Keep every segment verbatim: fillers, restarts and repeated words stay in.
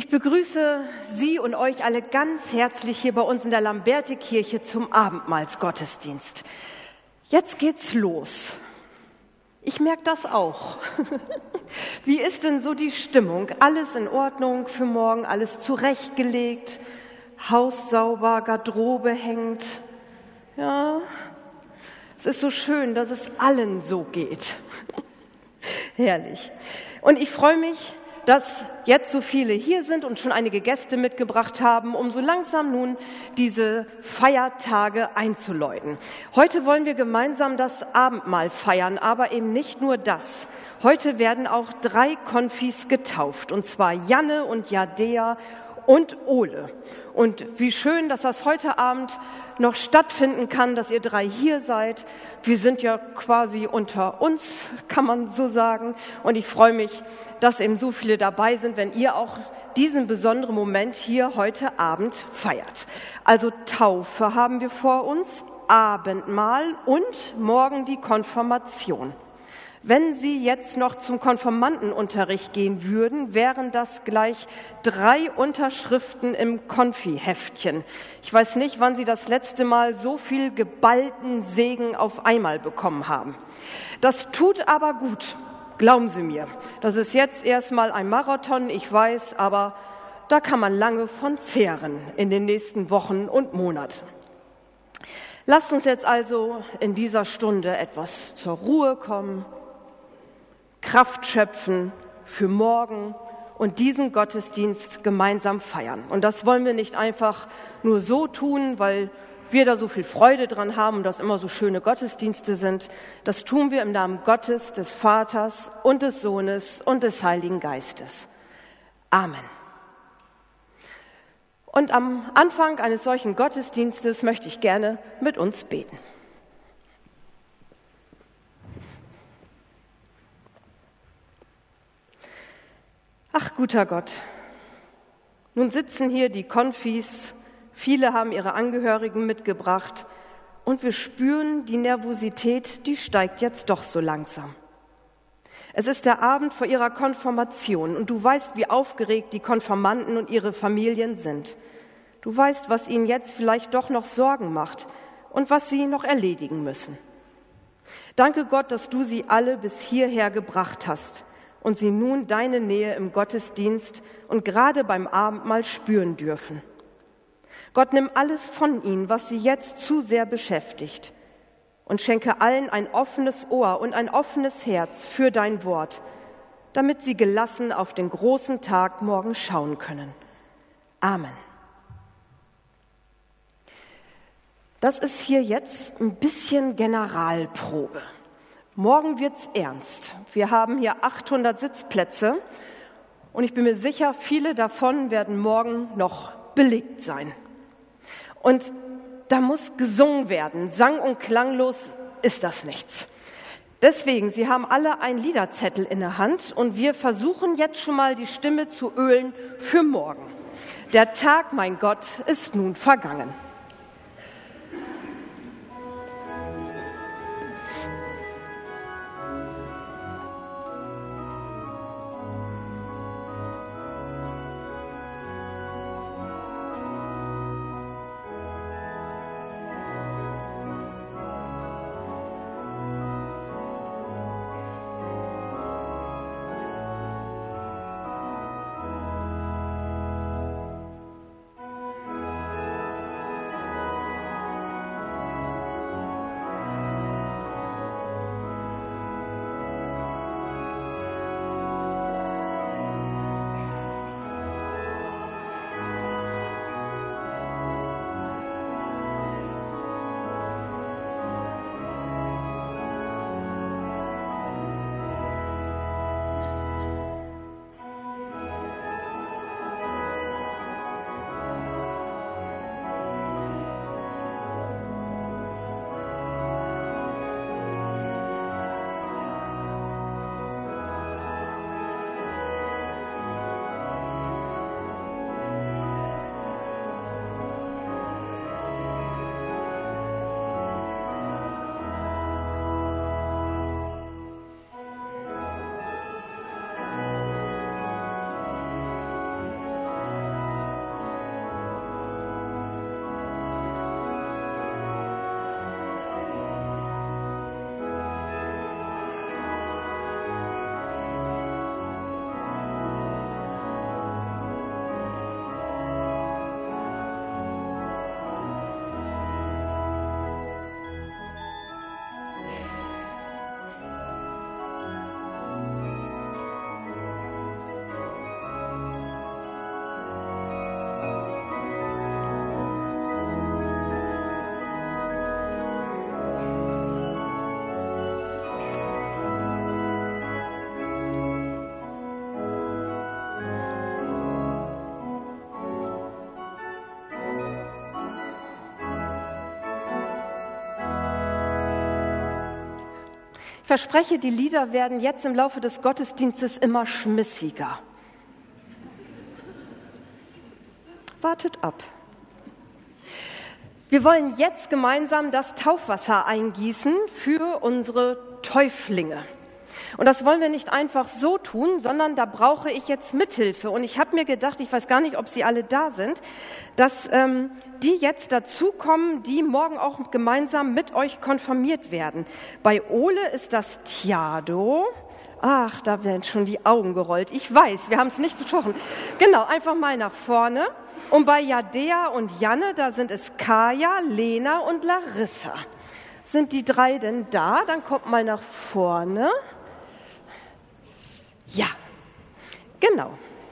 Ich begrüße Sie und euch alle ganz herzlich hier bei uns in der Lamberti-Kirche zum Abendmahlsgottesdienst. Jetzt geht's los. Ich merke das auch. Wie ist denn so die Stimmung? Alles in Ordnung für morgen, alles zurechtgelegt, Haus sauber, Garderobe hängt. Ja, es ist so schön, dass es allen so geht. Herrlich. Und ich freue mich, dass jetzt so viele hier sind und schon einige Gäste mitgebracht haben, um so langsam nun diese Feiertage einzuläuten. Heute wollen wir gemeinsam das Abendmahl feiern, aber eben nicht nur das. Heute werden auch drei Konfis getauft, und zwar Janne und Jadea und Ole. Und wie schön, dass das heute Abend noch stattfinden kann, dass ihr drei hier seid. Wir sind ja quasi unter uns, kann man so sagen. Und ich freue mich, dass eben so viele dabei sind, wenn ihr auch diesen besonderen Moment hier heute Abend feiert. Also Taufe haben wir vor uns, Abendmahl und morgen die Konfirmation. Wenn Sie jetzt noch zum Konfirmandenunterricht gehen würden, wären das gleich drei Unterschriften im Konfi-Heftchen. Ich weiß nicht, wann Sie das letzte Mal so viel geballten Segen auf einmal bekommen haben. Das tut aber gut, glauben Sie mir. Das ist jetzt erstmal ein Marathon, ich weiß, aber da kann man lange von zehren in den nächsten Wochen und Monaten. Lasst uns jetzt also in dieser Stunde etwas zur Ruhe kommen, Kraft schöpfen für morgen und diesen Gottesdienst gemeinsam feiern. Und das wollen wir nicht einfach nur so tun, weil wir da so viel Freude dran haben und das immer so schöne Gottesdienste sind. Das tun wir im Namen Gottes, des Vaters und des Sohnes und des Heiligen Geistes. Amen. Und am Anfang eines solchen Gottesdienstes möchte ich gerne mit uns beten. Ach, guter Gott, nun sitzen hier die Konfis, viele haben ihre Angehörigen mitgebracht und wir spüren, die Nervosität, die steigt jetzt doch so langsam. Es ist der Abend vor ihrer Konfirmation und du weißt, wie aufgeregt die Konfirmanden und ihre Familien sind. Du weißt, was ihnen jetzt vielleicht doch noch Sorgen macht und was sie noch erledigen müssen. Danke Gott, dass du sie alle bis hierher gebracht hast und sie nun deine Nähe im Gottesdienst und gerade beim Abendmahl spüren dürfen. Gott, nimm alles von ihnen, was sie jetzt zu sehr beschäftigt, und schenke allen ein offenes Ohr und ein offenes Herz für dein Wort, damit sie gelassen auf den großen Tag morgen schauen können. Amen. Das ist hier jetzt ein bisschen Generalprobe. Morgen wird's ernst. Wir haben hier achthundert Sitzplätze und ich bin mir sicher, viele davon werden morgen noch belegt sein. Und da muss gesungen werden. Sang- und klanglos ist das nichts. Deswegen, Sie haben alle einen Liederzettel in der Hand und wir versuchen jetzt schon mal die Stimme zu ölen für morgen. Der Tag, mein Gott, ist nun vergangen. verspreche, die Lieder werden jetzt im Laufe des Gottesdienstes immer schmissiger. Wartet ab. Wir wollen jetzt gemeinsam das Taufwasser eingießen für unsere Täuflinge. Und das wollen wir nicht einfach so tun, sondern da brauche ich jetzt Mithilfe. Und ich habe mir gedacht, ich weiß gar nicht, ob Sie alle da sind, dass ähm, die jetzt dazukommen, die morgen auch gemeinsam mit euch konfirmiert werden. Bei Ole ist das Tiado. Ach, da werden schon die Augen gerollt. Ich weiß, wir haben es nicht besprochen. Genau, einfach mal nach vorne. Und bei Jadea und Janne, da sind es Kaya, Lena und Larissa. Sind die drei denn da? Dann kommt mal nach vorne. Ja, genau.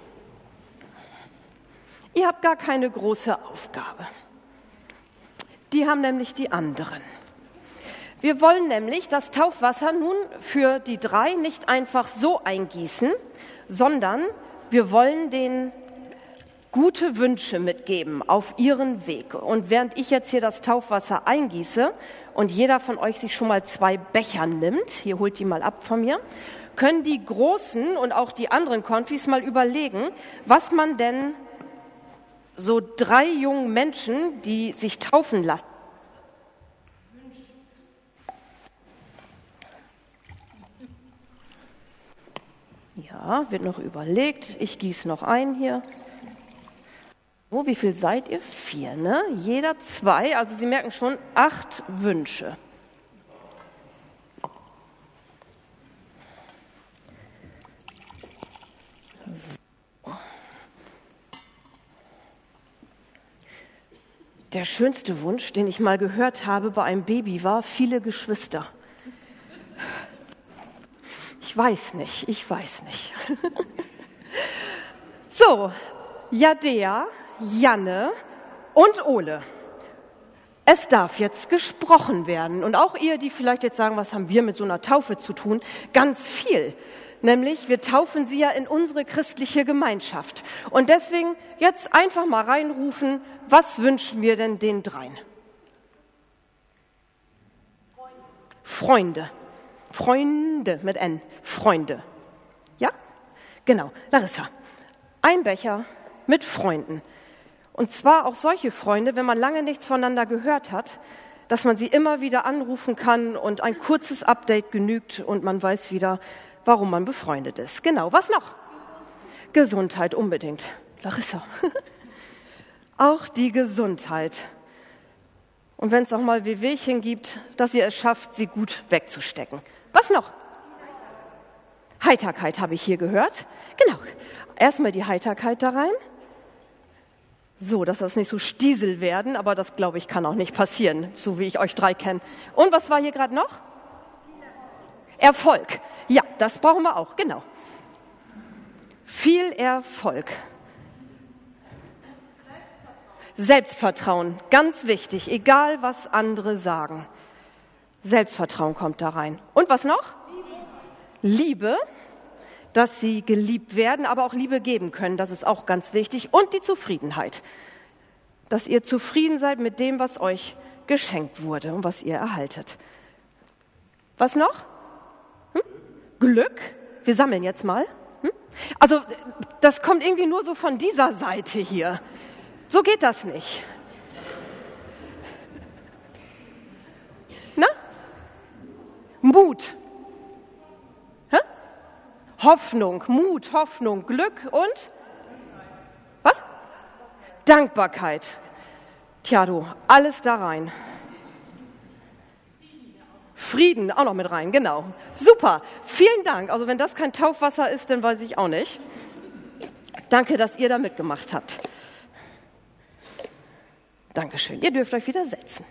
Ihr habt gar keine große Aufgabe. Die haben nämlich die anderen. Wir wollen nämlich das Taufwasser nun für die drei nicht einfach so eingießen, sondern wir wollen denen gute Wünsche mitgeben auf ihren Weg. Und während ich jetzt hier das Taufwasser eingieße und jeder von euch sich schon mal zwei Becher nimmt, hier holt die mal ab von mir, können die Großen und auch die anderen Konfis mal überlegen, was man denn so drei jungen Menschen, die sich taufen lassen, ja, wird noch überlegt. Ich gieße noch ein hier. So, wie viel seid ihr? Vier, ne? Jeder zwei, also Sie merken schon, acht Wünsche. So. Der schönste Wunsch, den ich mal gehört habe bei einem Baby, war viele Geschwister. Ich weiß nicht, ich weiß nicht. So, Jadea, Janne und Ole. Es darf jetzt gesprochen werden. Und auch ihr, die vielleicht jetzt sagen, was haben wir mit so einer Taufe zu tun? Ganz viel. Nämlich, wir taufen sie ja in unsere christliche Gemeinschaft. Und deswegen jetzt einfach mal reinrufen, was wünschen wir denn den dreien? Freunde. Freunde mit N. Freunde. Ja? Genau. Larissa. Ein Becher mit Freunden. Und zwar auch solche Freunde, wenn man lange nichts voneinander gehört hat, dass man sie immer wieder anrufen kann und ein kurzes Update genügt und man weiß wieder, warum man befreundet ist. Genau. Was noch? Gesundheit unbedingt. Larissa. Auch die Gesundheit. Und wenn es auch mal Wehwehchen gibt, dass ihr es schafft, sie gut wegzustecken. Was noch? Heiterkeit habe ich hier gehört. Genau. Erstmal die Heiterkeit da rein. So, dass das nicht so Stiesel werden, aber das, glaube ich, kann auch nicht passieren, so wie ich euch drei kenne. Und was war hier gerade noch? Erfolg. Ja, das brauchen wir auch, genau. Viel Erfolg. Selbstvertrauen, ganz wichtig, egal was andere sagen. Selbstvertrauen kommt da rein. Und was noch? Liebe. Liebe, dass sie geliebt werden, aber auch Liebe geben können, das ist auch ganz wichtig. Und die Zufriedenheit, dass ihr zufrieden seid mit dem, was euch geschenkt wurde und was ihr erhaltet. Was noch? Hm? Glück. Wir sammeln jetzt mal. Hm? Also das kommt irgendwie nur so von dieser Seite hier. So geht das nicht. Na? Mut. Hä? Hoffnung, Mut, Hoffnung, Glück und was? Dankbarkeit. Tja, du, alles da rein. Frieden auch noch mit rein, genau. Super, vielen Dank. Also wenn das kein Taufwasser ist, dann weiß ich auch nicht. Danke, dass ihr da mitgemacht habt. Dankeschön. Ihr dürft euch wieder setzen.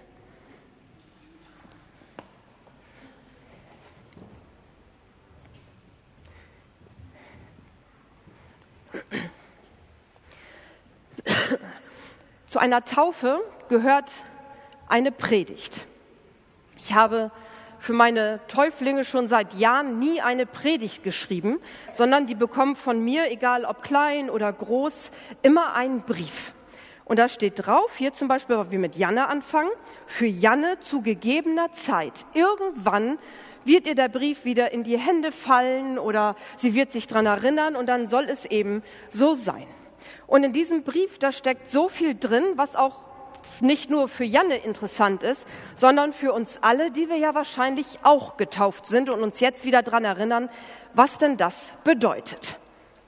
Zu einer Taufe gehört eine Predigt. Ich habe für meine Täuflinge schon seit Jahren nie eine Predigt geschrieben, sondern die bekommen von mir, egal ob klein oder groß, immer einen Brief. Und da steht drauf, hier zum Beispiel, weil wir mit Janne anfangen, für Janne zu gegebener Zeit. Irgendwann wird ihr der Brief wieder in die Hände fallen oder sie wird sich daran erinnern und dann soll es eben so sein. Und in diesem Brief, da steckt so viel drin, was auch nicht nur für Janne interessant ist, sondern für uns alle, die wir ja wahrscheinlich auch getauft sind und uns jetzt wieder daran erinnern, was denn das bedeutet.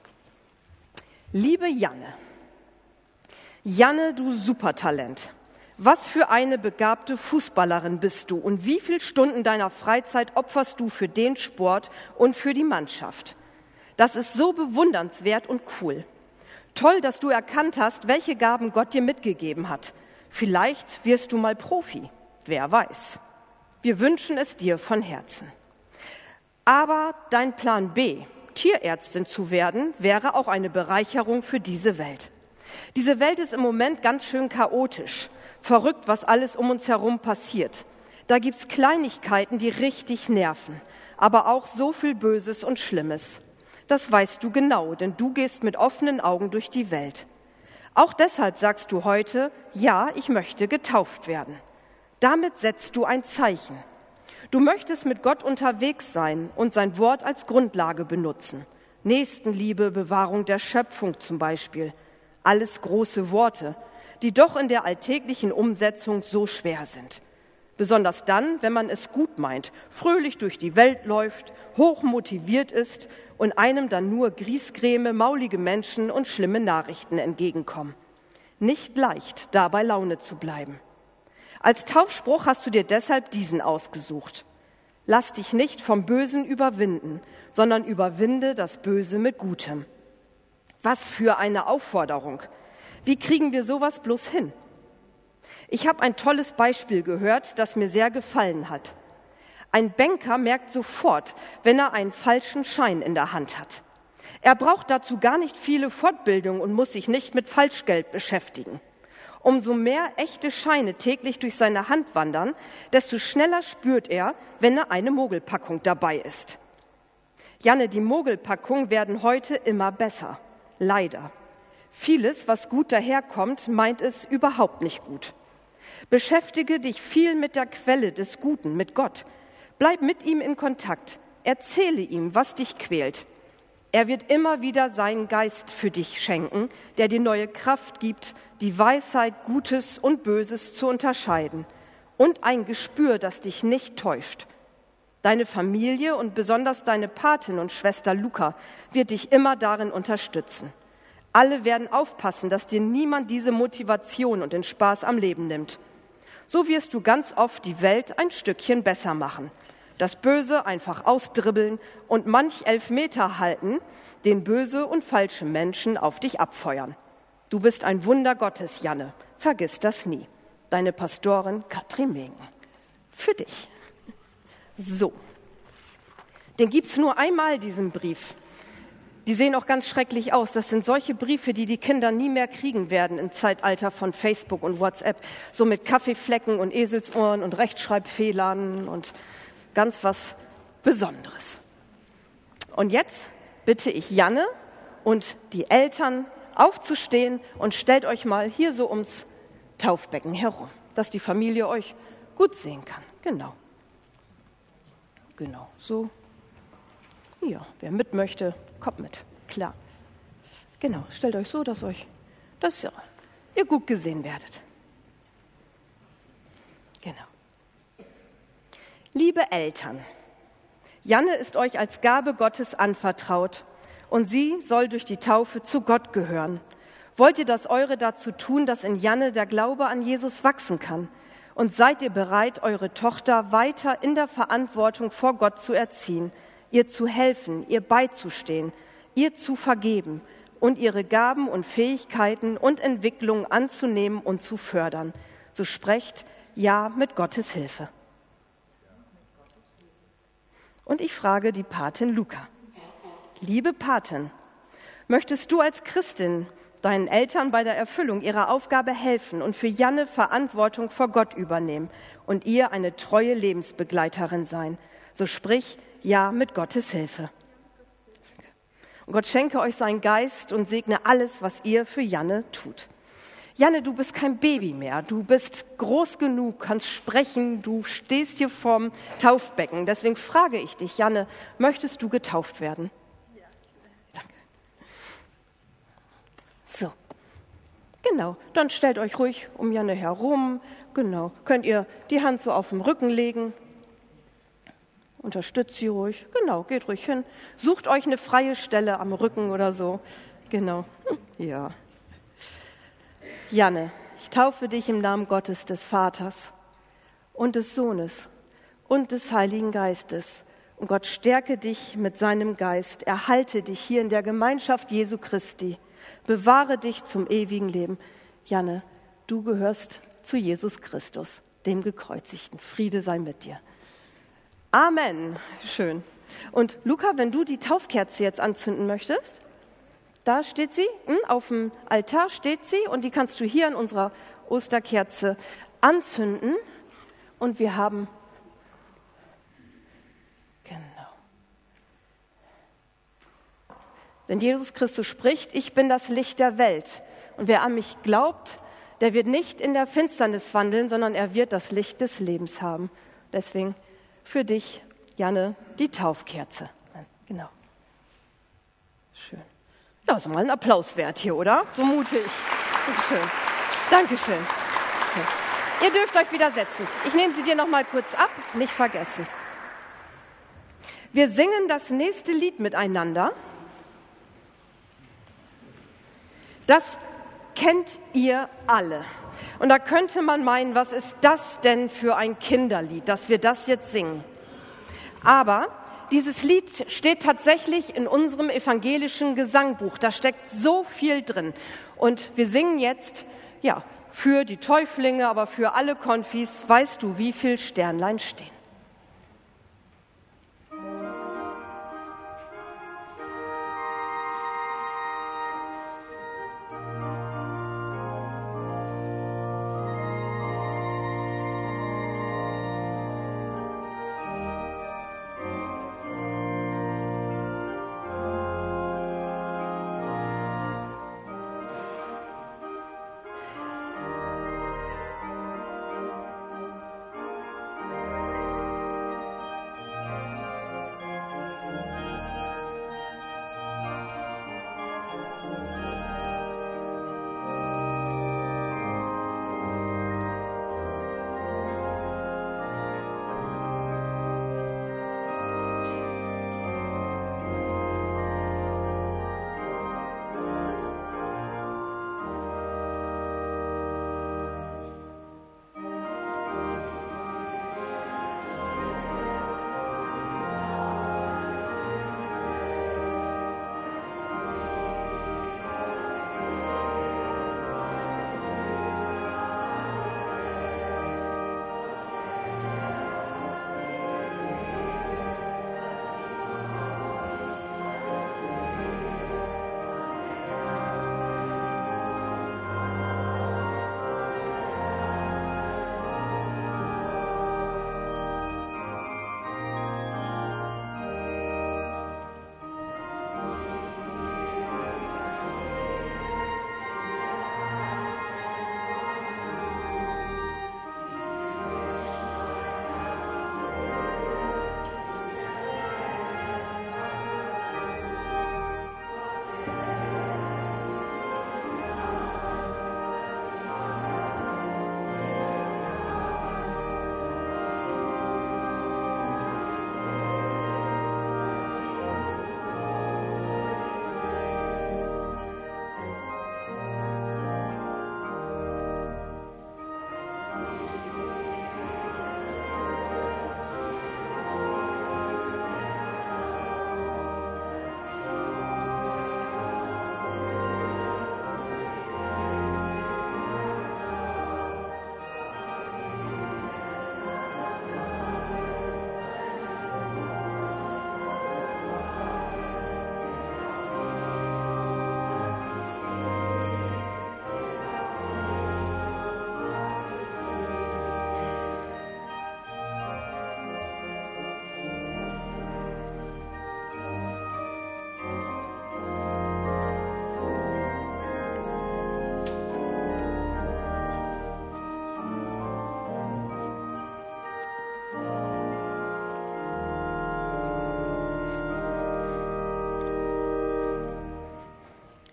Liebe Janne, Janne, du Supertalent, was für eine begabte Fußballerin bist du und wie viele Stunden deiner Freizeit opferst du für den Sport und für die Mannschaft? Das ist so bewundernswert und cool. Toll, dass du erkannt hast, welche Gaben Gott dir mitgegeben hat. Vielleicht wirst du mal Profi, wer weiß. Wir wünschen es dir von Herzen. Aber dein Plan B, Tierärztin zu werden, wäre auch eine Bereicherung für diese Welt. Diese Welt ist im Moment ganz schön chaotisch. Verrückt, was alles um uns herum passiert. Da gibt's Kleinigkeiten, die richtig nerven, aber auch so viel Böses und Schlimmes. Das weißt du genau, denn du gehst mit offenen Augen durch die Welt. Auch deshalb sagst du heute, ja, ich möchte getauft werden. Damit setzt du ein Zeichen. Du möchtest mit Gott unterwegs sein und sein Wort als Grundlage benutzen. Nächstenliebe, Bewahrung der Schöpfung zum Beispiel. Alles große Worte, die doch in der alltäglichen Umsetzung so schwer sind. Besonders dann, wenn man es gut meint, fröhlich durch die Welt läuft, hoch motiviert ist und einem dann nur Griesgräme, maulige Menschen und schlimme Nachrichten entgegenkommen. Nicht leicht, da bei Laune zu bleiben. Als Taufspruch hast du dir deshalb diesen ausgesucht. Lass dich nicht vom Bösen überwinden, sondern überwinde das Böse mit Gutem. Was für eine Aufforderung! Wie kriegen wir sowas bloß hin? Ich habe ein tolles Beispiel gehört, das mir sehr gefallen hat. Ein Banker merkt sofort, wenn er einen falschen Schein in der Hand hat. Er braucht dazu gar nicht viele Fortbildung und muss sich nicht mit Falschgeld beschäftigen. Umso mehr echte Scheine täglich durch seine Hand wandern, desto schneller spürt er, wenn eine Mogelpackung dabei ist. Janne, die Mogelpackungen werden heute immer besser. Leider. Vieles, was gut daherkommt, meint es überhaupt nicht gut. Beschäftige dich viel mit der Quelle des Guten, mit Gott. Bleib mit ihm in Kontakt. Erzähle ihm, was dich quält. Er wird immer wieder seinen Geist für dich schenken, der dir neue Kraft gibt, die Weisheit, Gutes und Böses zu unterscheiden und ein Gespür, das dich nicht täuscht. Deine Familie und besonders deine Patin und Schwester Luca wird dich immer darin unterstützen. Alle werden aufpassen, dass dir niemand diese Motivation und den Spaß am Leben nimmt. So wirst du ganz oft die Welt ein Stückchen besser machen. Das Böse einfach ausdribbeln und manch Elfmeter halten, den böse und falsche Menschen auf dich abfeuern. Du bist ein Wunder Gottes, Janne. Vergiss das nie. Deine Pastorin Katrin Megen. Für dich. So. Den gibt's nur einmal, diesen Brief. Die sehen auch ganz schrecklich aus. Das sind solche Briefe, die die Kinder nie mehr kriegen werden im Zeitalter von Facebook und WhatsApp. So mit Kaffeeflecken und Eselsohren und Rechtschreibfehlern und ganz was Besonderes. Und jetzt bitte ich Janne und die Eltern aufzustehen und stellt euch mal hier so ums Taufbecken herum, dass die Familie euch gut sehen kann. Genau. Genau, so. Ja, wer mit möchte, kommt mit. Klar. Genau, stellt euch so, dass euch, dass ihr gut gesehen werdet. Genau. Liebe Eltern, Janne ist euch als Gabe Gottes anvertraut und sie soll durch die Taufe zu Gott gehören. Wollt ihr das Eure dazu tun, dass in Janne der Glaube an Jesus wachsen kann? Und seid ihr bereit, eure Tochter weiter in der Verantwortung vor Gott zu erziehen, ihr zu helfen, ihr beizustehen, ihr zu vergeben und ihre Gaben und Fähigkeiten und Entwicklungen anzunehmen und zu fördern? So sprecht ja mit Gottes Hilfe. Und ich frage die Patin Luca. Liebe Patin, möchtest du als Christin deinen Eltern bei der Erfüllung ihrer Aufgabe helfen und für Janne Verantwortung vor Gott übernehmen und ihr eine treue Lebensbegleiterin sein? So sprich ja mit Gottes Hilfe. Und Gott schenke euch seinen Geist und segne alles, was ihr für Janne tut. Janne, du bist kein Baby mehr, du bist groß genug, kannst sprechen, du stehst hier vorm Taufbecken. Deswegen frage ich dich, Janne, möchtest du getauft werden? Ja. Danke. So, genau, dann stellt euch ruhig um Janne herum, genau, könnt ihr die Hand so auf den Rücken legen. Unterstützt sie ruhig, genau, geht ruhig hin. Sucht euch eine freie Stelle am Rücken oder so, genau, ja. Janne, ich taufe dich im Namen Gottes, des Vaters und des Sohnes und des Heiligen Geistes. Und Gott stärke dich mit seinem Geist, erhalte dich hier in der Gemeinschaft Jesu Christi, bewahre dich zum ewigen Leben. Janne, du gehörst zu Jesus Christus, dem Gekreuzigten. Friede sei mit dir. Amen. Schön. Und Luca, wenn du die Taufkerze jetzt anzünden möchtest, da steht sie, auf dem Altar steht sie und die kannst du hier an unserer Osterkerze anzünden. Und wir haben, genau, denn Jesus Christus spricht, ich bin das Licht der Welt. Und wer an mich glaubt, der wird nicht in der Finsternis wandeln, sondern er wird das Licht des Lebens haben. Deswegen für dich, Janne, die Taufkerze. Genau. Schön. Ja, ist mal ein Applaus wert hier, oder? So mutig. Dankeschön. Dankeschön. Okay. Ihr dürft euch wieder setzen. Ich nehme sie dir noch mal kurz ab, nicht vergessen. Wir singen das nächste Lied miteinander. Das kennt ihr alle. Und da könnte man meinen, was ist das denn für ein Kinderlied, dass wir das jetzt singen? Aber dieses Lied steht tatsächlich in unserem evangelischen Gesangbuch. Da steckt so viel drin. Und wir singen jetzt, ja, für die Täuflinge, aber für alle Konfis, weißt du, wie viel Sternlein stehen?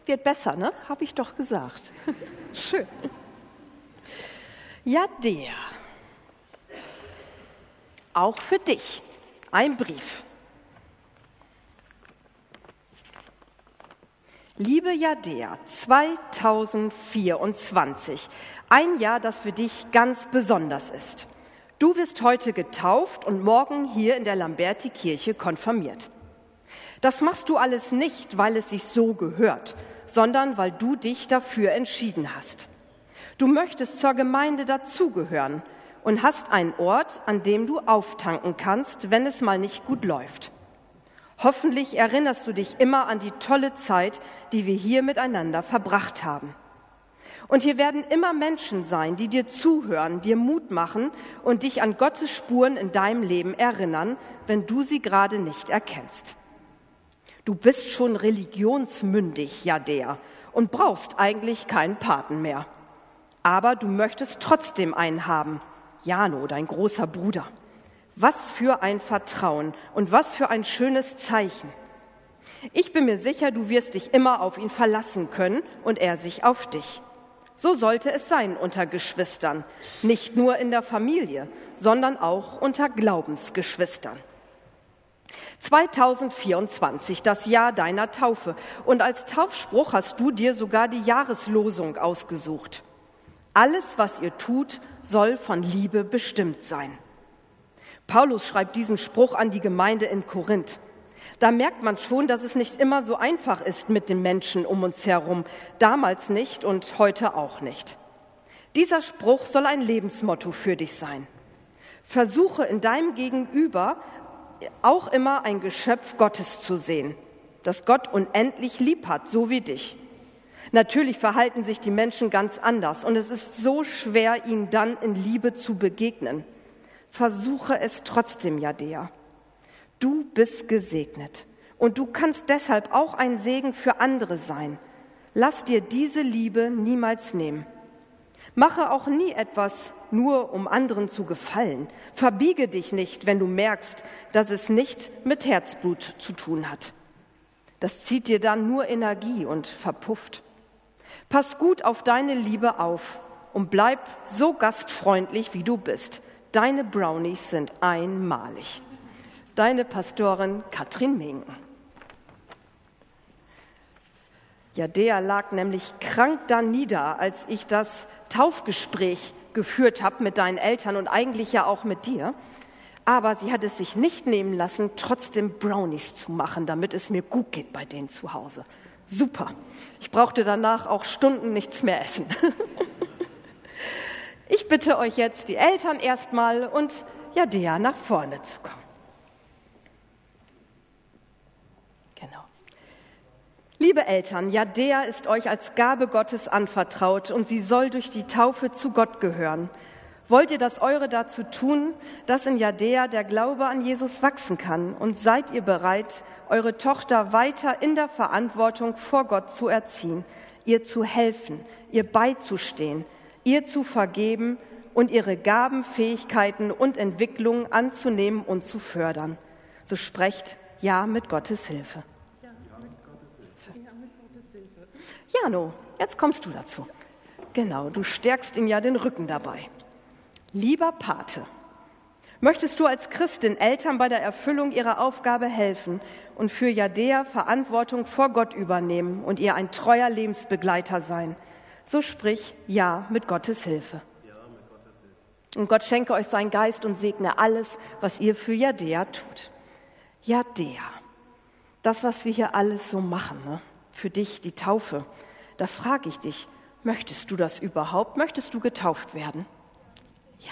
Wird besser, ne? Habe ich doch gesagt. Schön. Ja, der. Auch für dich. Ein Brief. Liebe Jadea, zweitausendvierundzwanzig, ein Jahr, das für dich ganz besonders ist. Du wirst heute getauft und morgen hier in der Lamberti-Kirche konfirmiert. Das machst du alles nicht, weil es sich so gehört, sondern weil du dich dafür entschieden hast. Du möchtest zur Gemeinde dazugehören und hast einen Ort, an dem du auftanken kannst, wenn es mal nicht gut läuft. Hoffentlich erinnerst du dich immer an die tolle Zeit, die wir hier miteinander verbracht haben. Und hier werden immer Menschen sein, die dir zuhören, dir Mut machen und dich an Gottes Spuren in deinem Leben erinnern, wenn du sie gerade nicht erkennst. Du bist schon religionsmündig, Jadea, und brauchst eigentlich keinen Paten mehr. Aber du möchtest trotzdem einen haben, Jano, dein großer Bruder. Was für ein Vertrauen und was für ein schönes Zeichen. Ich bin mir sicher, du wirst dich immer auf ihn verlassen können und er sich auf dich. So sollte es sein unter Geschwistern, nicht nur in der Familie, sondern auch unter Glaubensgeschwistern. zweitausendvierundzwanzig, das Jahr deiner Taufe. Und als Taufspruch hast du dir sogar die Jahreslosung ausgesucht. Alles, was ihr tut, soll von Liebe bestimmt sein. Paulus schreibt diesen Spruch an die Gemeinde in Korinth. Da merkt man schon, dass es nicht immer so einfach ist mit den Menschen um uns herum. Damals nicht und heute auch nicht. Dieser Spruch soll ein Lebensmotto für dich sein. Versuche in deinem Gegenüber auch immer ein Geschöpf Gottes zu sehen, das Gott unendlich lieb hat, so wie dich. Natürlich verhalten sich die Menschen ganz anders und es ist so schwer, ihnen dann in Liebe zu begegnen. Versuche es trotzdem, Jadea. Du bist gesegnet und du kannst deshalb auch ein Segen für andere sein. Lass dir diese Liebe niemals nehmen. Mache auch nie etwas nur, um anderen zu gefallen. Verbiege dich nicht, wenn du merkst, dass es nicht mit Herzblut zu tun hat. Das zieht dir dann nur Energie und verpufft. Pass gut auf deine Liebe auf und bleib so gastfreundlich, wie du bist. Deine Brownies sind einmalig. Deine Pastorin Katrin Minken. Jadea lag nämlich krank da nieder, als ich das Taufgespräch geführt habe mit deinen Eltern und eigentlich ja auch mit dir. Aber sie hat es sich nicht nehmen lassen, trotzdem Brownies zu machen, damit es mir gut geht bei denen zu Hause. Super. Ich brauchte danach auch Stunden nichts mehr essen. Ich bitte euch jetzt, die Eltern erstmal und Jadea nach vorne zu kommen. Genau. Liebe Eltern, Jadea ist euch als Gabe Gottes anvertraut und sie soll durch die Taufe zu Gott gehören. Wollt ihr das Eure dazu tun, dass in Jadea der Glaube an Jesus wachsen kann? Und seid ihr bereit, eure Tochter weiter in der Verantwortung vor Gott zu erziehen, ihr zu helfen, ihr beizustehen, ihr zu vergeben und ihre Gaben, Fähigkeiten und Entwicklungen anzunehmen und zu fördern? So sprecht ja mit Gottes Hilfe. Ja, mit Gottes Hilfe. Ja, mit Gottes Hilfe. Jano, jetzt kommst du dazu. Genau, du stärkst ihm ja den Rücken dabei. Lieber Pate, möchtest du als Christin Eltern bei der Erfüllung ihrer Aufgabe helfen und für Jadea Verantwortung vor Gott übernehmen und ihr ein treuer Lebensbegleiter sein? So sprich ja mit Gottes Hilfe. Ja, mit Gottes Hilfe. Und Gott schenke euch seinen Geist und segne alles, was ihr für Jadea tut. Jadea, das, was wir hier alles so machen, ne? Für dich die Taufe, da frage ich dich, möchtest du das überhaupt? Möchtest du getauft werden? Ja.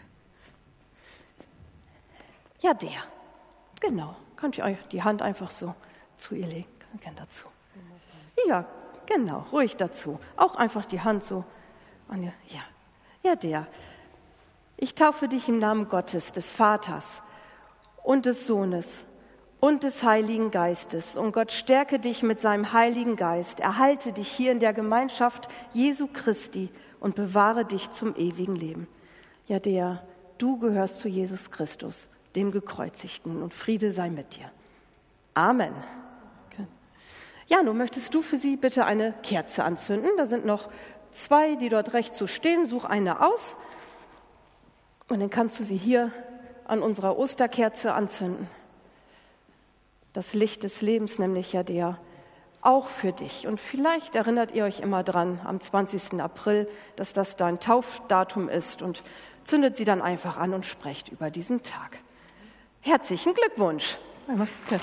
Jadea, genau. Könnt ihr euch die Hand einfach so zu ihr legen? Gerne dazu. Ja, genau, ruhig dazu. Auch einfach die Hand so an ihr. Ja, Jadea, ich taufe dich im Namen Gottes, des Vaters und des Sohnes und des Heiligen Geistes. Und Gott stärke dich mit seinem Heiligen Geist, erhalte dich hier in der Gemeinschaft Jesu Christi und bewahre dich zum ewigen Leben. Jadea, du gehörst zu Jesus Christus, dem Gekreuzigten, und Friede sei mit dir. Amen. Jano, möchtest du für sie bitte eine Kerze anzünden? Da sind noch zwei, die dort rechts so stehen. Such eine aus und dann kannst du sie hier an unserer Osterkerze anzünden. Das Licht des Lebens, nämlich ja der auch für dich. Und vielleicht erinnert ihr euch immer dran, am zwanzigsten April, dass das dein Taufdatum ist und zündet sie dann einfach an und sprecht über diesen Tag. Herzlichen Glückwunsch. Du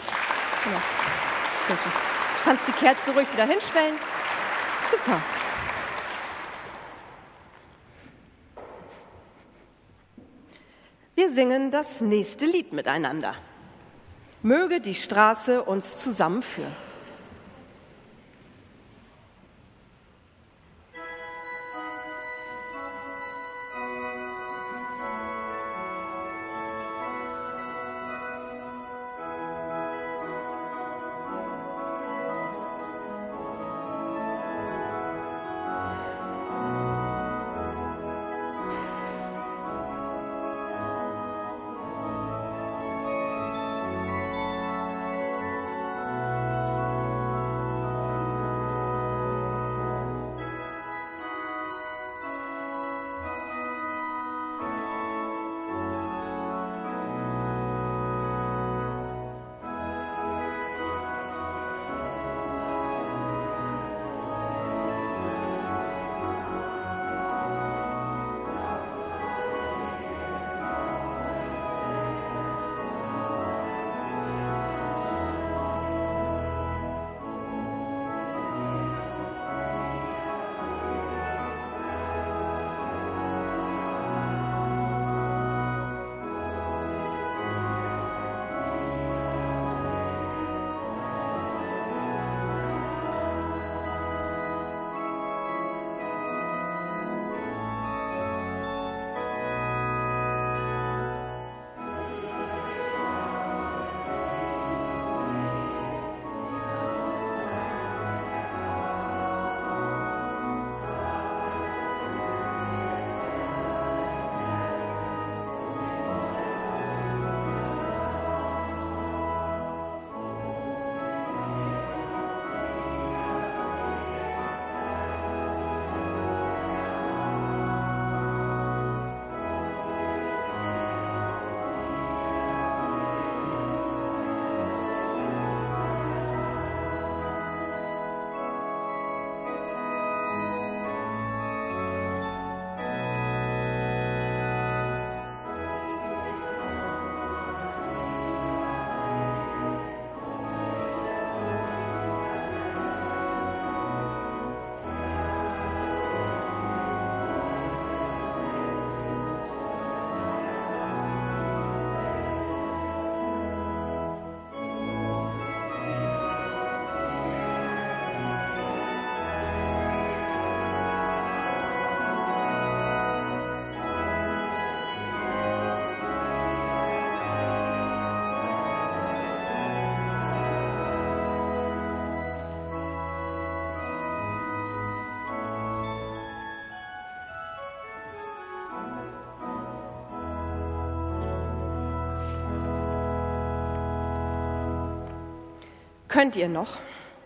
kannst die Kerze ruhig wieder hinstellen. Super. Wir singen das nächste Lied miteinander. Möge die Straße uns zusammenführen. Könnt ihr noch?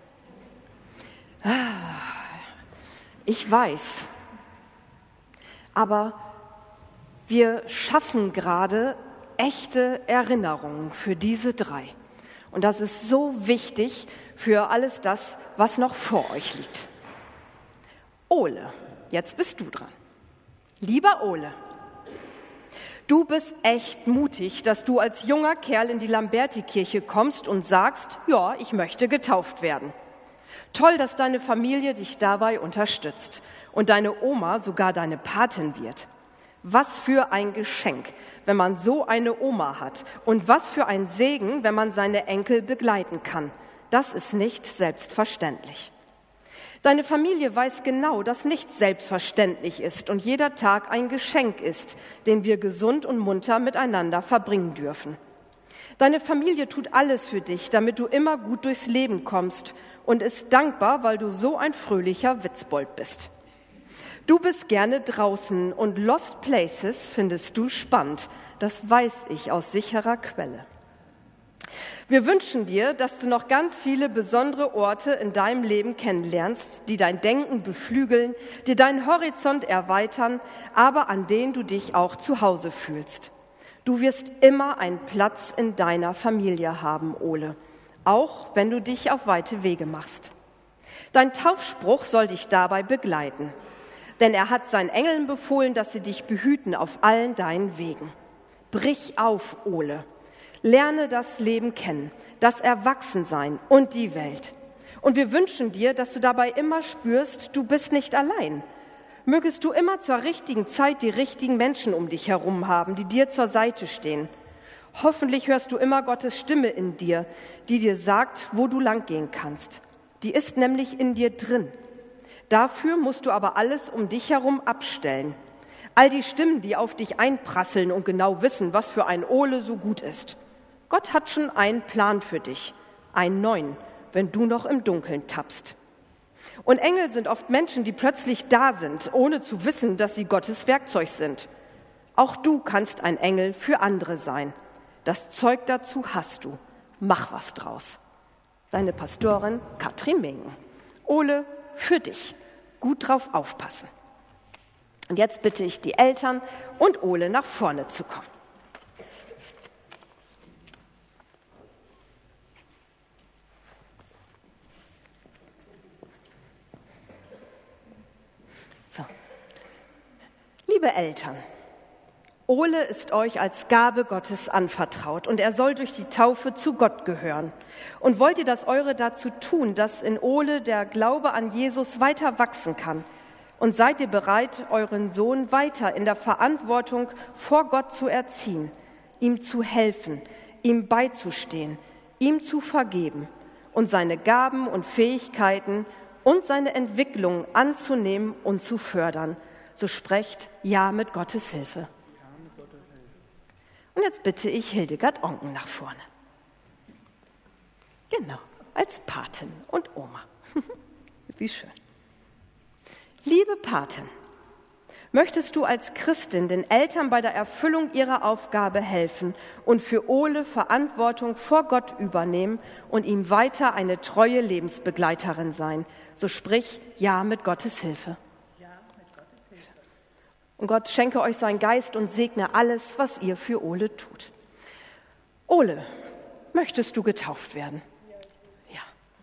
Ich weiß, aber wir schaffen gerade echte Erinnerungen für diese drei. Und das ist so wichtig für alles das, was noch vor euch liegt. Ole, jetzt bist du dran. Lieber Ole, du bist echt mutig, dass du als junger Kerl in die Lamberti-Kirche kommst und sagst, ja, ich möchte getauft werden. Toll, dass deine Familie dich dabei unterstützt und deine Oma sogar deine Patin wird. Was für ein Geschenk, wenn man so eine Oma hat. Und was für ein Segen, wenn man seine Enkel begleiten kann. Das ist nicht selbstverständlich. Deine Familie weiß genau, dass nichts selbstverständlich ist und jeder Tag ein Geschenk ist, den wir gesund und munter miteinander verbringen dürfen. Deine Familie tut alles für dich, damit du immer gut durchs Leben kommst und ist dankbar, weil du so ein fröhlicher Witzbold bist. Du bist gerne draußen und Lost Places findest du spannend. Das weiß ich aus sicherer Quelle. Wir wünschen dir, dass du noch ganz viele besondere Orte in deinem Leben kennenlernst, die dein Denken beflügeln, dir deinen Horizont erweitern, aber an denen du dich auch zu Hause fühlst. Du wirst immer einen Platz in deiner Familie haben, Ole, auch wenn du dich auf weite Wege machst. Dein Taufspruch soll dich dabei begleiten, denn er hat seinen Engeln befohlen, dass sie dich behüten auf allen deinen Wegen. Brich auf, Ole. Lerne das Leben kennen, das Erwachsensein und die Welt. Und wir wünschen dir, dass du dabei immer spürst, du bist nicht allein. Mögest du immer zur richtigen Zeit die richtigen Menschen um dich herum haben, die dir zur Seite stehen. Hoffentlich hörst du immer Gottes Stimme in dir, die dir sagt, wo du lang gehen kannst. Die ist nämlich in dir drin. Dafür musst du aber alles um dich herum abstellen. All die Stimmen, die auf dich einprasseln und genau wissen, was für ein Ole so gut ist. Gott hat schon einen Plan für dich, einen neuen, wenn du noch im Dunkeln tappst. Und Engel sind oft Menschen, die plötzlich da sind, ohne zu wissen, dass sie Gottes Werkzeug sind. Auch du kannst ein Engel für andere sein. Das Zeug dazu hast du. Mach was draus. Deine Pastorin Katrin Mingen. Ole, für dich. Gut drauf aufpassen. Und jetzt bitte ich die Eltern und Ole nach vorne zu kommen. So. Liebe Eltern, Ole ist euch als Gabe Gottes anvertraut und er soll durch die Taufe zu Gott gehören. Und wollt ihr das Eure dazu tun, dass in Ole der Glaube an Jesus weiter wachsen kann? Und seid ihr bereit, euren Sohn weiter in der Verantwortung vor Gott zu erziehen, ihm zu helfen, ihm beizustehen, ihm zu vergeben und seine Gaben und Fähigkeiten und seine Entwicklung anzunehmen und zu fördern? So sprecht ja mit Gottes Hilfe. Und jetzt bitte ich Hildegard Onken nach vorne. Genau, als Patin und Oma. Wie schön. Liebe Patin, möchtest du als Christin den Eltern bei der Erfüllung ihrer Aufgabe helfen und für Ole Verantwortung vor Gott übernehmen und ihm weiter eine treue Lebensbegleiterin sein? So sprich ja mit Gottes Hilfe. Und Gott schenke euch seinen Geist und segne alles, was ihr für Ole tut. Ole, möchtest du getauft werden? Ja.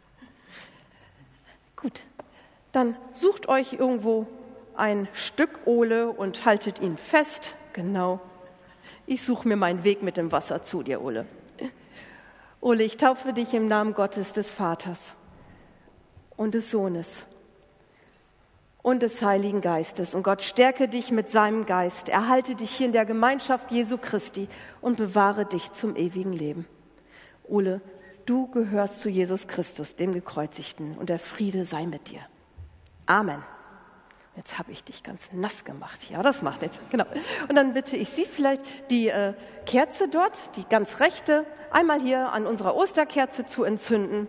Gut, dann sucht euch irgendwo ein Stück Ole und haltet ihn fest. Genau. Ich suche mir meinen Weg mit dem Wasser zu dir, Ole. Ole, ich taufe dich im Namen Gottes, des Vaters und des Sohnes und des Heiligen Geistes. Und Gott stärke dich mit seinem Geist, erhalte dich hier in der Gemeinschaft Jesu Christi und bewahre dich zum ewigen Leben. Ole, du gehörst zu Jesus Christus, dem Gekreuzigten, und der Friede sei mit dir. Amen. Jetzt habe ich dich ganz nass gemacht. Ja, das macht nichts. Genau. Und dann bitte ich Sie vielleicht, die äh, Kerze dort, die ganz rechte, einmal hier an unserer Osterkerze zu entzünden,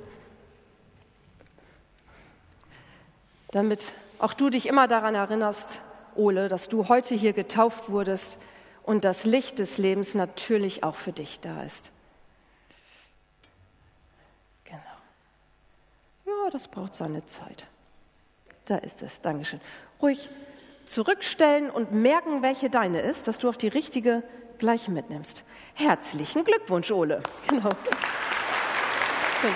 damit auch du dich immer daran erinnerst, Ole, dass du heute hier getauft wurdest und das Licht des Lebens natürlich auch für dich da ist. Genau. Ja, das braucht seine Zeit. Da ist es. Dankeschön. Ruhig zurückstellen und merken, welche deine ist, dass du auch die richtige gleich mitnimmst. Herzlichen Glückwunsch, Ole. Genau. Schön.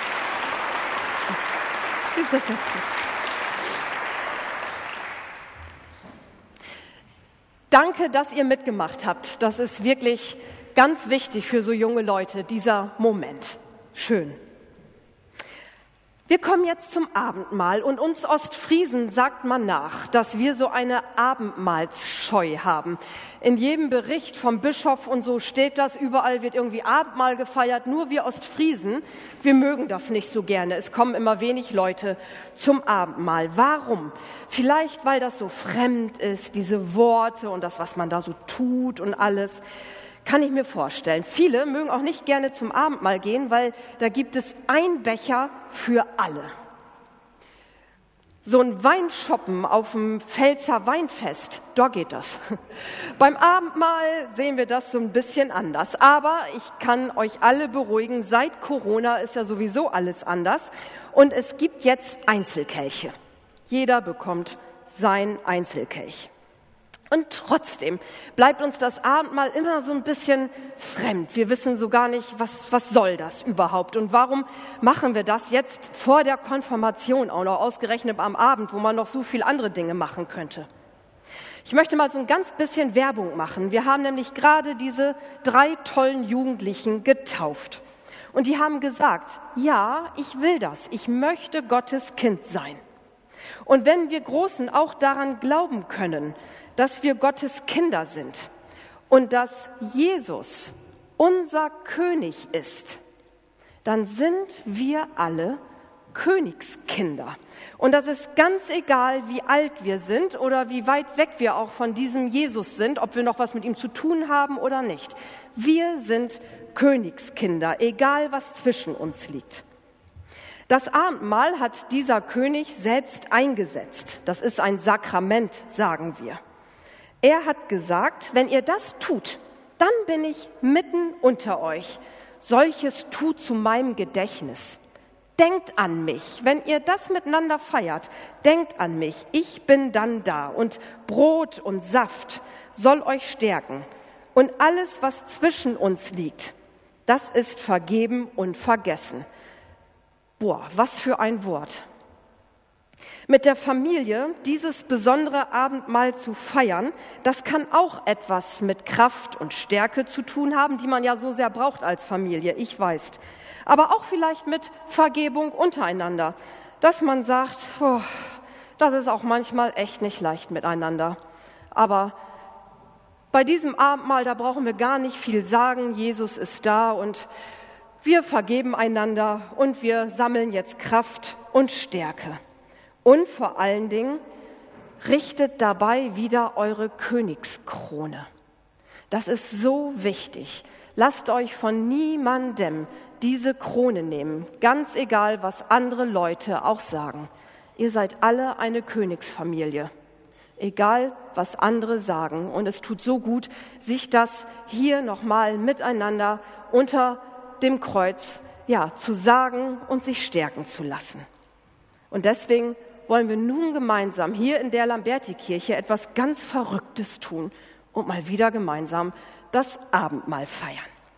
Schön. Das jetzt. Danke, dass ihr mitgemacht habt. Das ist wirklich ganz wichtig für so junge Leute, dieser Moment. Schön. Wir kommen jetzt zum Abendmahl und uns Ostfriesen sagt man nach, dass wir so eine Abendmahlsscheu haben. In jedem Bericht vom Bischof und so steht das, überall wird irgendwie Abendmahl gefeiert, nur wir Ostfriesen, wir mögen das nicht so gerne. Es kommen immer wenig Leute zum Abendmahl. Warum? Vielleicht, weil das so fremd ist, diese Worte und das, was man da so tut und alles. Kann ich mir vorstellen. Viele mögen auch nicht gerne zum Abendmahl gehen, weil da gibt es einen Becher für alle. So ein Weinschoppen auf dem Pfälzer Weinfest, da geht das. Beim Abendmahl sehen wir das so ein bisschen anders. Aber ich kann euch alle beruhigen, seit Corona ist ja sowieso alles anders. Und es gibt jetzt Einzelkelche. Jeder bekommt sein Einzelkelch. Und trotzdem bleibt uns das Abendmahl immer so ein bisschen fremd. Wir wissen so gar nicht, was, was soll das überhaupt? Und warum machen wir das jetzt vor der Konfirmation auch noch, ausgerechnet am Abend, wo man noch so viel andere Dinge machen könnte? Ich möchte mal so ein ganz bisschen Werbung machen. Wir haben nämlich gerade diese drei tollen Jugendlichen getauft. Und die haben gesagt, ja, ich will das. Ich möchte Gottes Kind sein. Und wenn wir Großen auch daran glauben können, dass wir Gottes Kinder sind und dass Jesus unser König ist, dann sind wir alle Königskinder. Und das ist ganz egal, wie alt wir sind oder wie weit weg wir auch von diesem Jesus sind, ob wir noch was mit ihm zu tun haben oder nicht. Wir sind Königskinder, egal was zwischen uns liegt. Das Abendmahl hat dieser König selbst eingesetzt. Das ist ein Sakrament, sagen wir. Er hat gesagt, wenn ihr das tut, dann bin ich mitten unter euch. Solches tut zu meinem Gedächtnis. Denkt an mich. Wenn ihr das miteinander feiert, denkt an mich. Ich bin dann da. Und Brot und Saft soll euch stärken. Und alles, was zwischen uns liegt, das ist vergeben und vergessen. Boah, was für ein Wort. Mit der Familie dieses besondere Abendmahl zu feiern, das kann auch etwas mit Kraft und Stärke zu tun haben, die man ja so sehr braucht als Familie, ich weiß. Aber auch vielleicht mit Vergebung untereinander, dass man sagt, oh, das ist auch manchmal echt nicht leicht miteinander. Aber bei diesem Abendmahl, da brauchen wir gar nicht viel sagen, Jesus ist da und wir vergeben einander und wir sammeln jetzt Kraft und Stärke. Und vor allen Dingen, richtet dabei wieder eure Königskrone. Das ist so wichtig. Lasst euch von niemandem diese Krone nehmen, ganz egal, was andere Leute auch sagen. Ihr seid alle eine Königsfamilie, egal, was andere sagen. Und es tut so gut, sich das hier nochmal miteinander unter dem Kreuz ja, zu sagen und sich stärken zu lassen. Und deswegen wollen wir nun gemeinsam hier in der Lamberti-Kirche etwas ganz Verrücktes tun und mal wieder gemeinsam das Abendmahl feiern.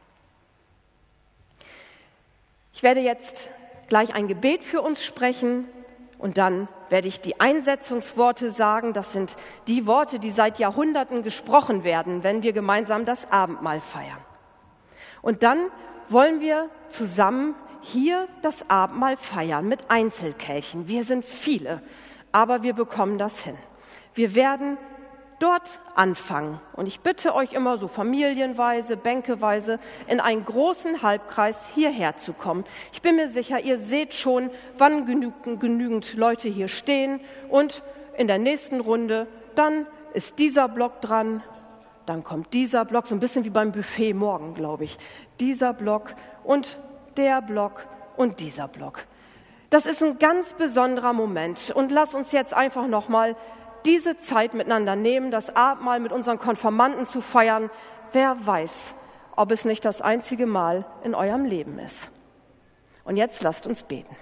Ich werde jetzt gleich ein Gebet für uns sprechen und dann werde ich die Einsetzungsworte sagen. Das sind die Worte, die seit Jahrhunderten gesprochen werden, wenn wir gemeinsam das Abendmahl feiern. Und dann wollen wir zusammen hier das Abendmahl feiern mit Einzelkelchen. Wir sind viele, aber wir bekommen das hin. Wir werden dort anfangen. Und ich bitte euch immer so familienweise, bänkeweise in einen großen Halbkreis hierher zu kommen. Ich bin mir sicher, ihr seht schon, wann genügend, genügend Leute hier stehen. Und in der nächsten Runde, dann ist dieser Block dran, dann kommt dieser Block, so ein bisschen wie beim Buffet morgen, glaube ich. Dieser Block und der Block und dieser Block. Das ist ein ganz besonderer Moment. Und lass uns jetzt einfach nochmal diese Zeit miteinander nehmen, das Abendmahl mit unseren Konfirmanden zu feiern. Wer weiß, ob es nicht das einzige Mal in eurem Leben ist. Und jetzt lasst uns beten.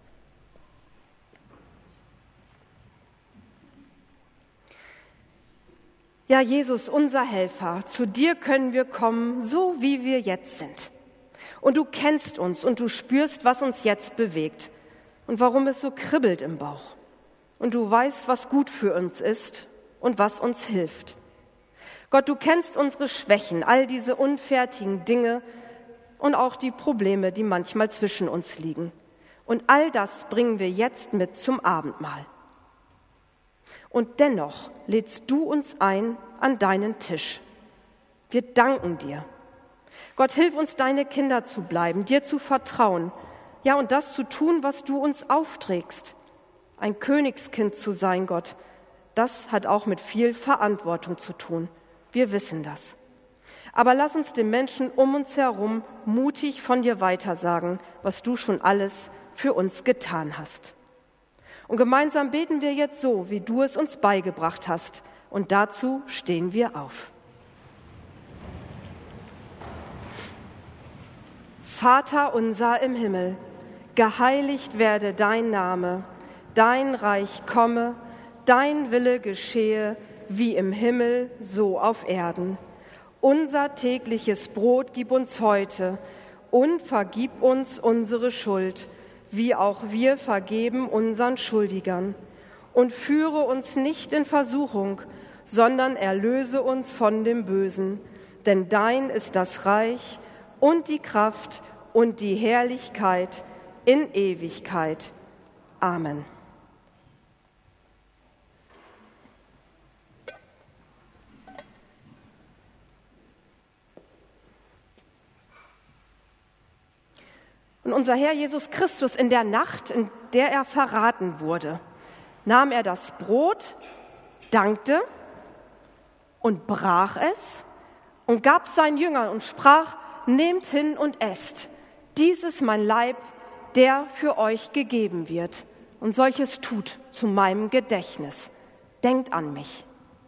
Ja, Jesus, unser Helfer, zu dir können wir kommen, so wie wir jetzt sind. Und du kennst uns und du spürst, was uns jetzt bewegt und warum es so kribbelt im Bauch. Und du weißt, was gut für uns ist und was uns hilft. Gott, du kennst unsere Schwächen, all diese unfertigen Dinge und auch die Probleme, die manchmal zwischen uns liegen. Und all das bringen wir jetzt mit zum Abendmahl. Und dennoch lädst du uns ein an deinen Tisch. Wir danken dir. Gott, hilf uns, deine Kinder zu bleiben, dir zu vertrauen, ja, und das zu tun, was du uns aufträgst. Ein Königskind zu sein, Gott, das hat auch mit viel Verantwortung zu tun. Wir wissen das. Aber lass uns den Menschen um uns herum mutig von dir weitersagen, was du schon alles für uns getan hast. Und gemeinsam beten wir jetzt so, wie du es uns beigebracht hast. Und dazu stehen wir auf. Vater unser im Himmel, geheiligt werde dein Name, dein Reich komme, dein Wille geschehe, wie im Himmel, so auf Erden. Unser tägliches Brot gib uns heute und vergib uns unsere Schuld, wie auch wir vergeben unseren Schuldigern. Und führe uns nicht in Versuchung, sondern erlöse uns von dem Bösen. Denn dein ist das Reich und die Kraft und die Herrlichkeit in Ewigkeit. Amen. Und unser Herr Jesus Christus in der Nacht, in der er verraten wurde, nahm er das Brot, dankte und brach es und gab seinen Jüngern und sprach: Nehmt hin und esst. Dies ist mein Leib, der für euch gegeben wird. Und solches tut zu meinem Gedächtnis. Denkt an mich.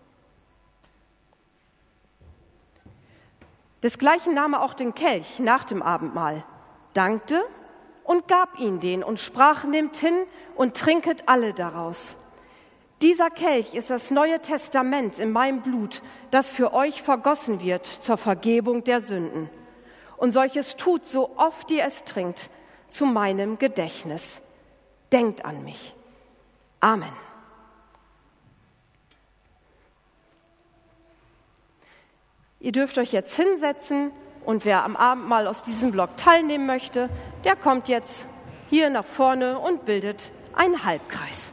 Desgleichen nahm er auch den Kelch nach dem Abendmahl, dankte und gab ihn denen und sprach: Nehmt hin und trinket alle daraus. Dieser Kelch ist das Neue Testament in meinem Blut, das für euch vergossen wird zur Vergebung der Sünden. Und solches tut, so oft ihr es trinkt, zu meinem Gedächtnis. Denkt an mich. Amen. Ihr dürft euch jetzt hinsetzen und wer am Abendmahl aus diesem Block teilnehmen möchte, der kommt jetzt hier nach vorne und bildet einen Halbkreis.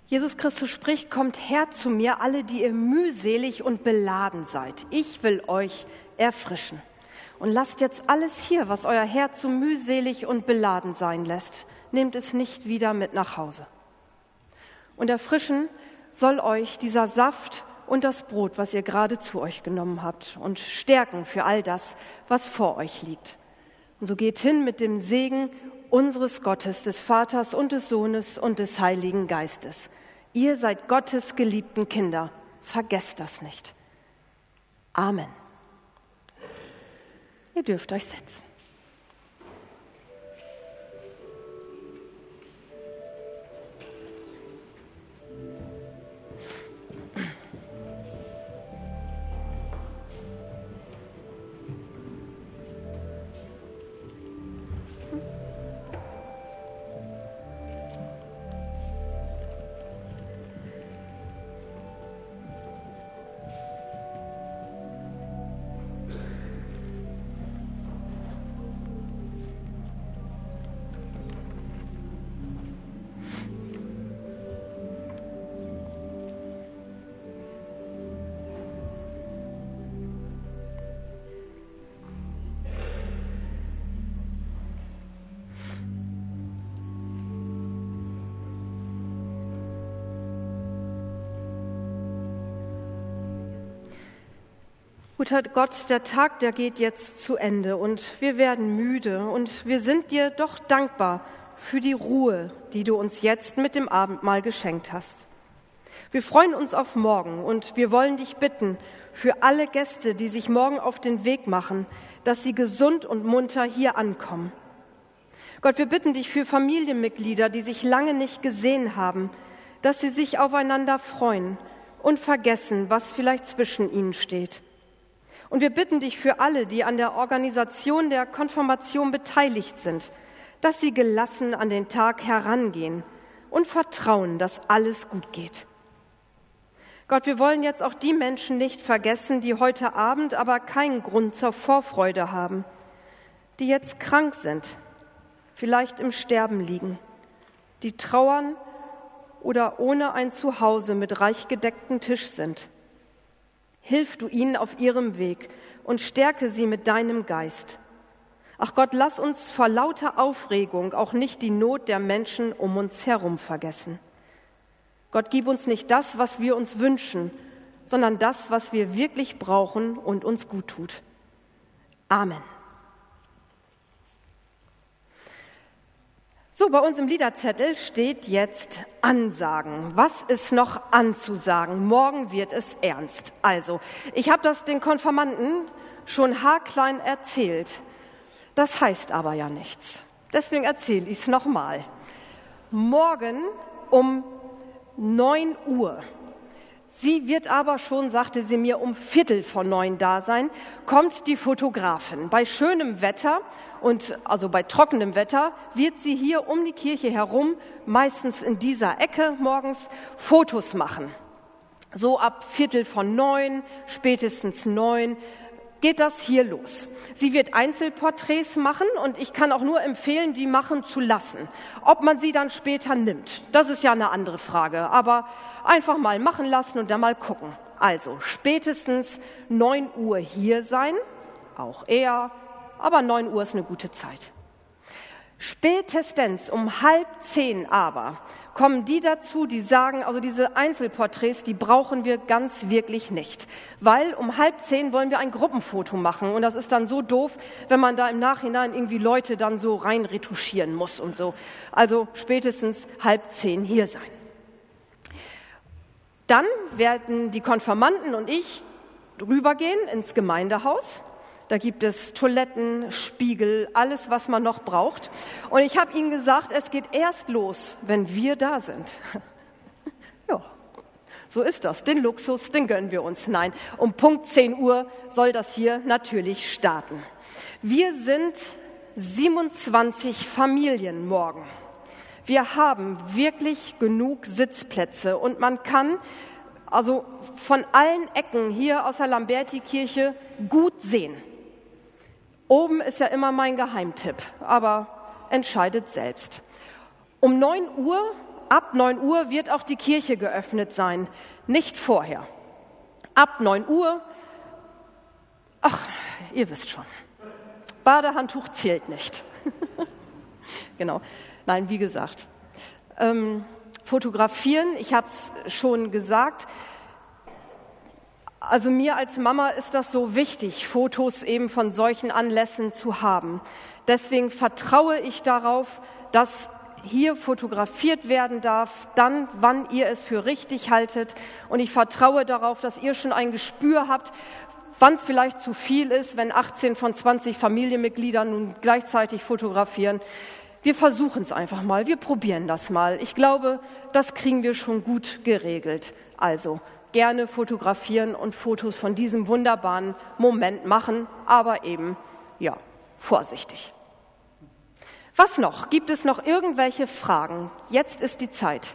Jesus Christus spricht, kommt her zu mir, alle, die ihr mühselig und beladen seid. Ich will euch erfrischen. Und lasst jetzt alles hier, was euer Herz so mühselig und beladen sein lässt, nehmt es nicht wieder mit nach Hause. Und erfrischen soll euch dieser Saft und das Brot, was ihr gerade zu euch genommen habt, und stärken für all das, was vor euch liegt. Und so geht hin mit dem Segen unseres Gottes, des Vaters und des Sohnes und des Heiligen Geistes. Ihr seid Gottes geliebten Kinder. Vergesst das nicht. Amen. Ihr dürft euch setzen. Guter Gott, der Tag, der geht jetzt zu Ende und wir werden müde und wir sind dir doch dankbar für die Ruhe, die du uns jetzt mit dem Abendmahl geschenkt hast. Wir freuen uns auf morgen und wir wollen dich bitten für alle Gäste, die sich morgen auf den Weg machen, dass sie gesund und munter hier ankommen. Gott, wir bitten dich für Familienmitglieder, die sich lange nicht gesehen haben, dass sie sich aufeinander freuen und vergessen, was vielleicht zwischen ihnen steht. Und wir bitten dich für alle, die an der Organisation der Konfirmation beteiligt sind, dass sie gelassen an den Tag herangehen und vertrauen, dass alles gut geht. Gott, wir wollen jetzt auch die Menschen nicht vergessen, die heute Abend aber keinen Grund zur Vorfreude haben, die jetzt krank sind, vielleicht im Sterben liegen, die trauern oder ohne ein Zuhause mit reich gedecktem Tisch sind. Hilf du ihnen auf ihrem Weg und stärke sie mit deinem Geist. Ach Gott, lass uns vor lauter Aufregung auch nicht die Not der Menschen um uns herum vergessen. Gott, gib uns nicht das, was wir uns wünschen, sondern das, was wir wirklich brauchen und uns gut tut. Amen. So, bei uns im Liederzettel steht jetzt Ansagen. Was ist noch anzusagen? Morgen wird es ernst. Also, ich habe das den Konfirmanden schon haarklein erzählt. Das heißt aber ja nichts. Deswegen erzähle ich es nochmal. Morgen um neun Uhr. Sie wird aber schon, sagte sie mir, um Viertel vor neun da sein, kommt die Fotografin. Bei schönem Wetter und also bei trockenem Wetter wird sie hier um die Kirche herum, meistens in dieser Ecke morgens, Fotos machen. So ab Viertel von neun, spätestens neun, geht das hier los. Sie wird Einzelporträts machen und ich kann auch nur empfehlen, die machen zu lassen. Ob man sie dann später nimmt, das ist ja eine andere Frage. Aber einfach mal machen lassen und dann mal gucken. Also spätestens neun Uhr hier sein, auch eher, aber neun Uhr ist eine gute Zeit. Spätestens um halb zehn aber kommen die dazu, die sagen, also diese Einzelporträts, die brauchen wir ganz wirklich nicht. Weil um halb zehn wollen wir ein Gruppenfoto machen und das ist dann so doof, wenn man da im Nachhinein irgendwie Leute dann so rein retuschieren muss und so. Also spätestens halb zehn hier sein. Dann werden die Konfirmanden und ich rübergehen ins Gemeindehaus. Da gibt es Toiletten, Spiegel, alles, was man noch braucht. Und ich habe ihnen gesagt, es geht erst los, wenn wir da sind. Ja, so ist das. Den Luxus, den gönnen wir uns. Nein, um Punkt zehn Uhr soll das hier natürlich starten. Wir sind siebenundzwanzig Familien morgen. Wir haben wirklich genug Sitzplätze und man kann also von allen Ecken hier aus der Lamberti-Kirche gut sehen. Oben ist ja immer mein Geheimtipp, aber entscheidet selbst. Um neun Uhr ab neun Uhr wird auch die Kirche geöffnet sein, nicht vorher. Ab neun Uhr, ach, ihr wisst schon, Badehandtuch zählt nicht. Genau, nein, wie gesagt. Ähm, fotografieren, ich habe es schon gesagt, also mir als Mama ist das so wichtig, Fotos eben von solchen Anlässen zu haben. Deswegen vertraue ich darauf, dass hier fotografiert werden darf, dann, wann ihr es für richtig haltet. Und ich vertraue darauf, dass ihr schon ein Gespür habt, wann es vielleicht zu viel ist, wenn achtzehn von zwanzig Familienmitgliedern nun gleichzeitig fotografieren. Wir versuchen es einfach mal, wir probieren das mal. Ich glaube, das kriegen wir schon gut geregelt. Also gerne fotografieren und Fotos von diesem wunderbaren Moment machen, aber eben, ja, vorsichtig. Was noch? Gibt es noch irgendwelche Fragen? Jetzt ist die Zeit.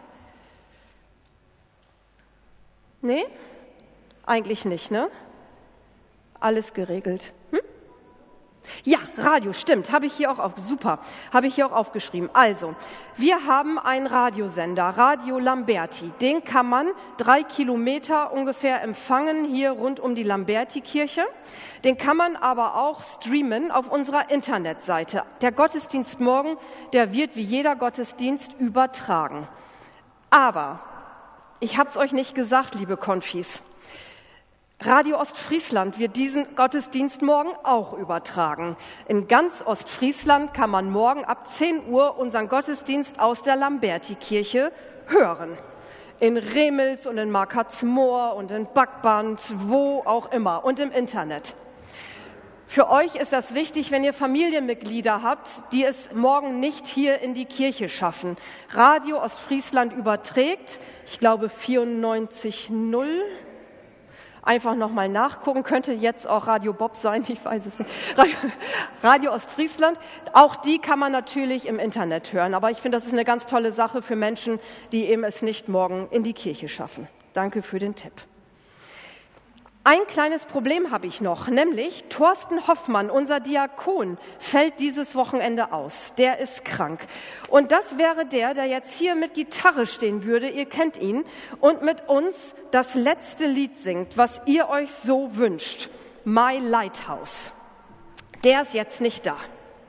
Nee? Eigentlich nicht, ne? Alles geregelt. Hm? Ja, Radio, stimmt, habe ich hier auch auf, super, habe ich hier auch aufgeschrieben. Also, wir haben einen Radiosender, Radio Lamberti. Den kann man drei Kilometer ungefähr empfangen, hier rund um die Lamberti-Kirche. Den kann man aber auch streamen auf unserer Internetseite. Der Gottesdienst morgen, der wird wie jeder Gottesdienst übertragen. Aber, ich habe es euch nicht gesagt, liebe Konfis, Radio Ostfriesland wird diesen Gottesdienst morgen auch übertragen. In ganz Ostfriesland kann man morgen ab zehn Uhr unseren Gottesdienst aus der Lamberti-Kirche hören. In Remels und in Markartsmoor und in Backband, wo auch immer und im Internet. Für euch ist das wichtig, wenn ihr Familienmitglieder habt, die es morgen nicht hier in die Kirche schaffen. Radio Ostfriesland überträgt, ich glaube vierundneunzig null. Einfach nochmal nachgucken, könnte jetzt auch Radio Bob sein, ich weiß es nicht. Radio, Radio Ostfriesland, auch die kann man natürlich im Internet hören. Aber ich finde, das ist eine ganz tolle Sache für Menschen, die eben es nicht morgen in die Kirche schaffen. Danke für den Tipp. Ein kleines Problem habe ich noch, nämlich Thorsten Hoffmann, unser Diakon, fällt dieses Wochenende aus. Der ist krank. Und das wäre der, der jetzt hier mit Gitarre stehen würde, ihr kennt ihn, und mit uns das letzte Lied singt, was ihr euch so wünscht, My Lighthouse. Der ist jetzt nicht da.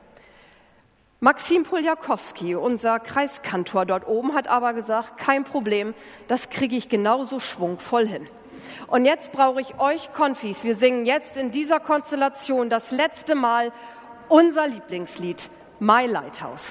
Maxim Poljakowski, unser Kreiskantor dort oben, hat aber gesagt, kein Problem, das kriege ich genauso schwungvoll hin. Und jetzt brauche ich euch Konfis. Wir singen jetzt in dieser Konstellation das letzte Mal unser Lieblingslied, My Lighthouse.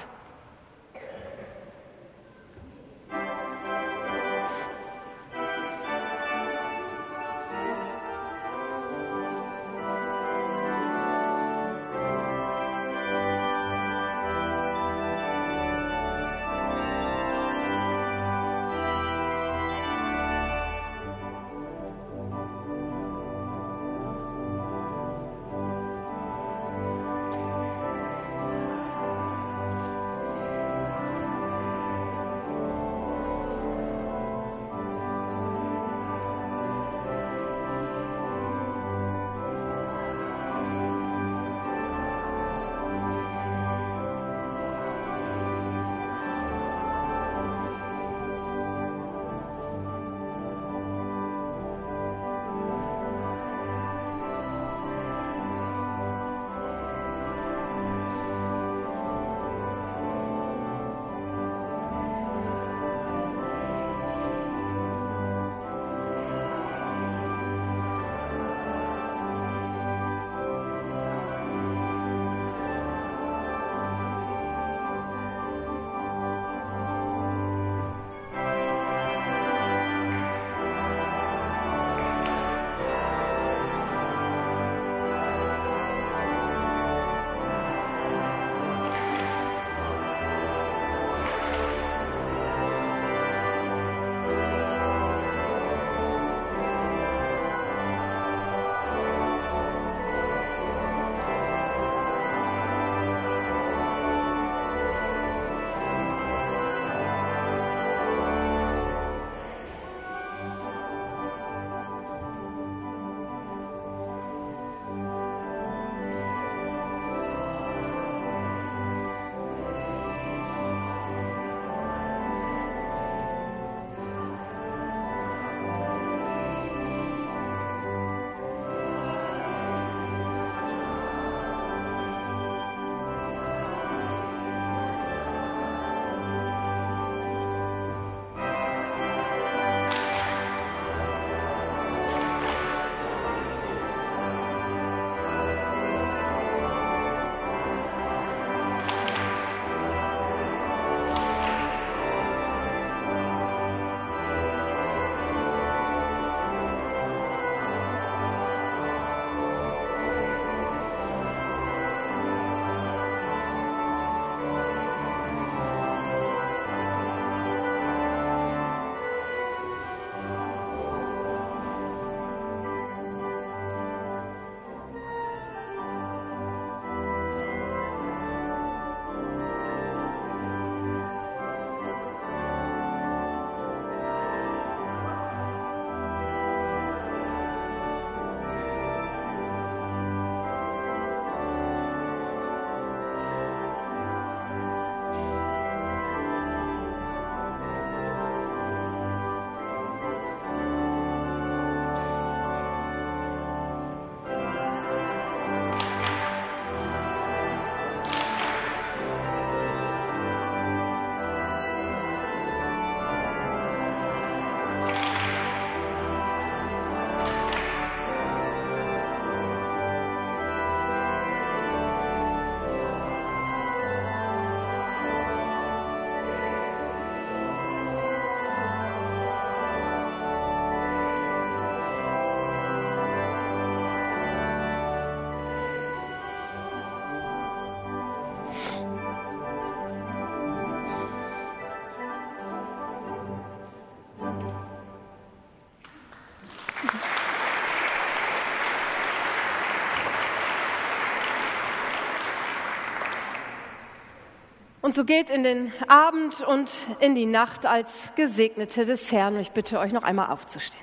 Und so geht in den Abend und in die Nacht als Gesegnete des Herrn. Und ich bitte euch noch einmal aufzustehen.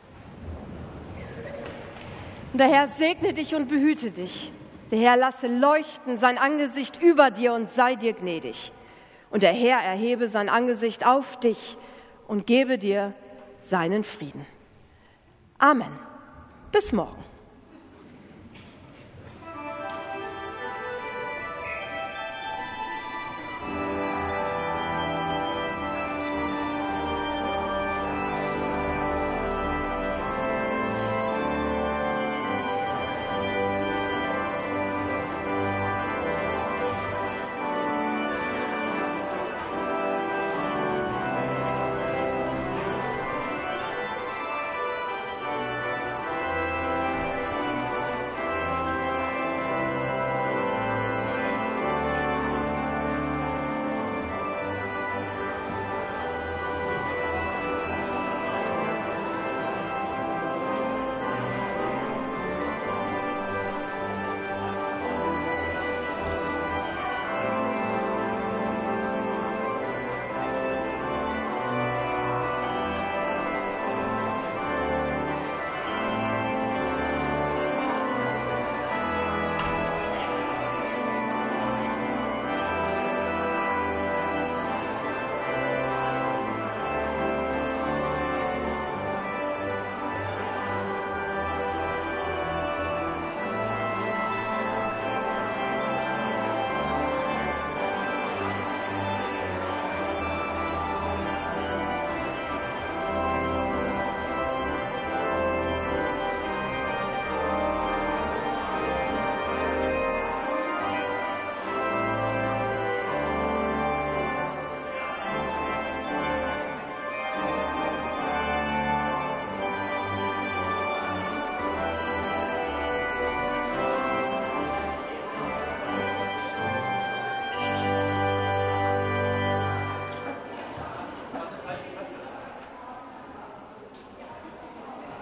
Und der Herr segne dich und behüte dich. Der Herr lasse leuchten sein Angesicht über dir und sei dir gnädig. Und der Herr erhebe sein Angesicht auf dich und gebe dir seinen Frieden. Amen. Bis morgen.